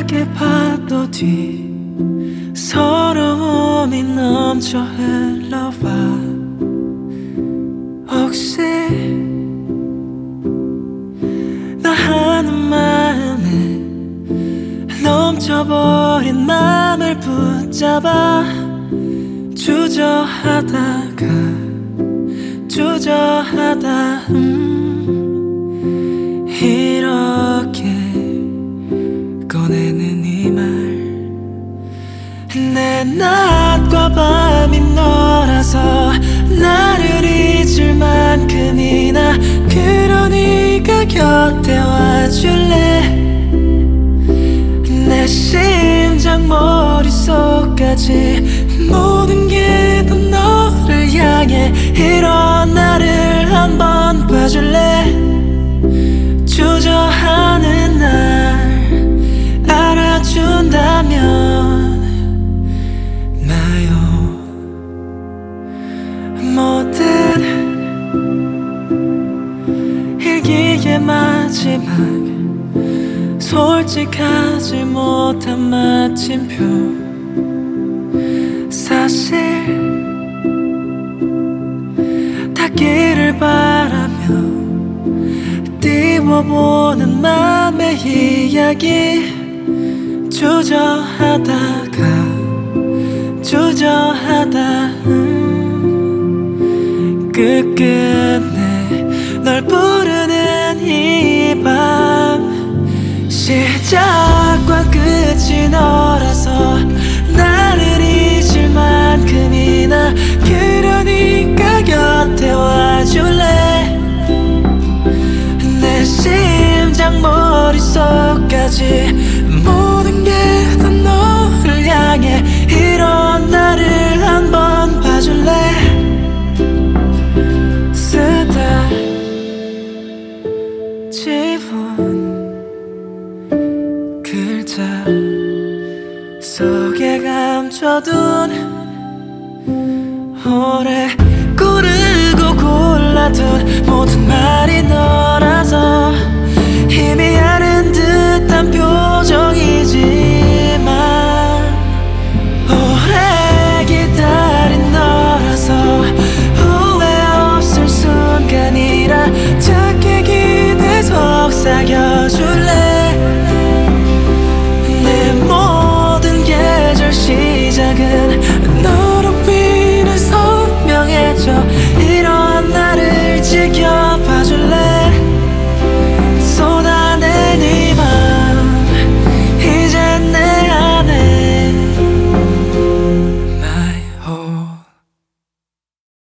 차갑게 파도 뒤 서러움이 넘쳐 흘러와. 혹시 나 하는 마음에 넘쳐버린 맘을 붙잡아 주저하다가 이렇게 꺼내는 이 말. 내 낮과 밤이 너라서 나를 잊을 만큼이나 그러니까 곁에 와줄래. 내 심장 머릿속까지 모든 게 다 너를 향해. 이런 나를 한번 봐줄래. 주저하는 날 알아준다면 나요. 모든 일기의 마지막 솔직하지 못한 마침표. 사실 닿기를 바라며 띄워보는 맘의 이야기. 주저하다가 끝끝내 널 부르는 이 밤. 시작과 끝이 너라서 나를 잊을 만큼이나 그러니까 곁에 와줄래. 내 심장 머릿속까지 모든 게 다 너를 향해. 이런 나를 한번 봐줄래. 쓰다 지운 글자 속에 감춰둔 오래 고르고 골라둔 모든 말이 너라서 이미